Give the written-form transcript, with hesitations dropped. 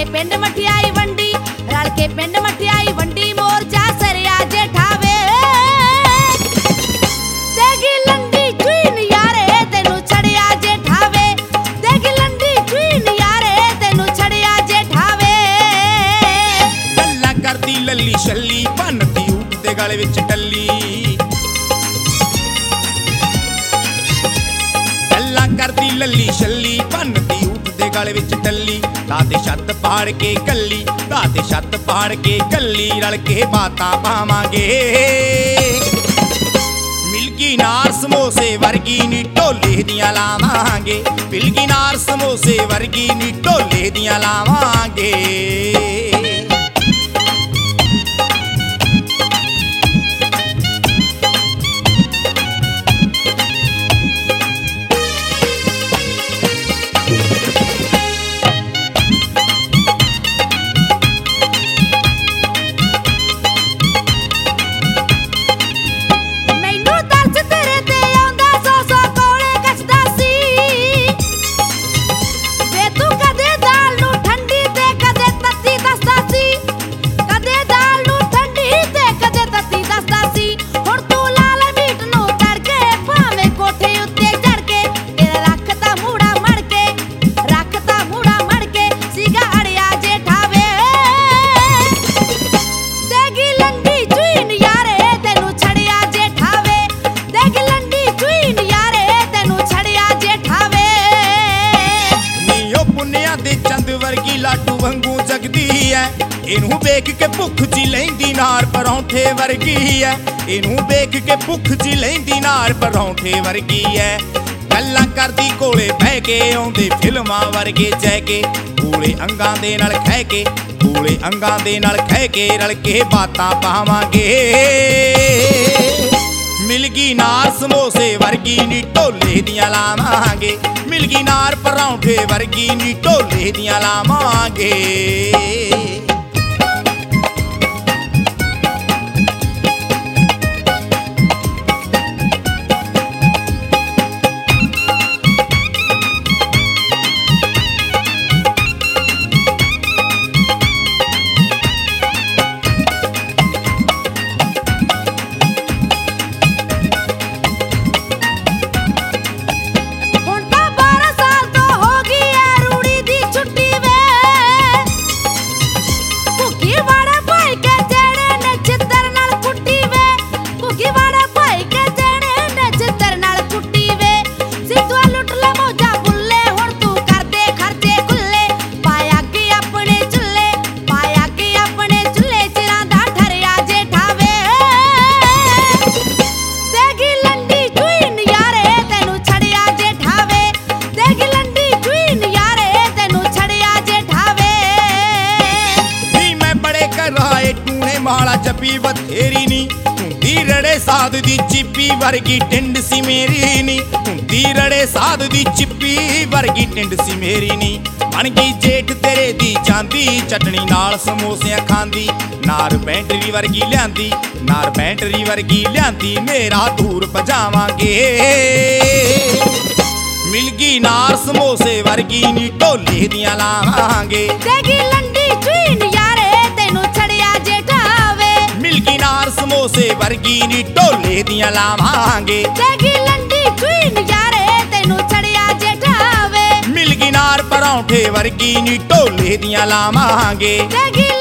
पिंड मठियाई वंडी, रल के पिंड मठियाई वंडी, मोर्चा सरिया जेठावे। देगी लंडी चुई नयारे तेनू छड़िया जेठावे, देगी लंडी चुई नयारे तेनू छड़िया जेठावे। गल्लां करदी लल्ली छल्ली, भन्नदी ऊठ दे गले विच टल्ली। गल्लां करदी लल्ली छल्ली, भन्नदी ऊठ दे गले विच टल्ली। दाते छत पाड़ के कल्ली, दाते छत पाड़ के कल्ली, रल के बातां पावांगे। मिलगी नार समोसे वर्गी नी ढोले दियां लावांगे, मिलगी नार समोसे वर्गी नी ढोले दियां लावांगे। लाडू वांगू जगदी है, इनू वेख के भुख जी लैंदी नार परौंठे वर्गी है। इनू वेख के भुख जी लैंदी नार परौंठे वर्गी है। गल्लां करदी कोले बह के आउंदे फिल्मां वर्गे जैके, कूले अंगां दे नाल खह के, कूले अंगां दे नाल खह के, रल के बातां पावांगे। मिलगी नार समोसे वर्गी नी ढोले दियां लावांगे, मिलगी नार परौंठे वर्गी नी ढोले दियां लावांगे। माला जपी बथेरी नी, हुंदी रड़े साध दी चिप्पी वर्गी टिंड सी मेरी नी, हुंदी रड़े साध दी चिप्पी वर्गी टिंड सी मेरी नी। बन गई जेठ तेरे दी जांदी, चटनी नाल समोसियां खांदी, नार बैंटरी वर्गी लियांदी, नार बैंटरी वर्गी लियांदी, मेरा दूर भजावांगे। मिलगी नार समोसे वर्गी नी ढोले दियां लावांगे, देगी लंडी चुई नयारे तेनू छड़िया जेठावे। मिलगी नार समोसे वर्गी नी ढोले दियां लावांगे, देगी लंडी चुई नयारे तेनू छड़िया जेठावे। मिलगी नार परौंठे वर्गी नी ढोले दियां लावांगे।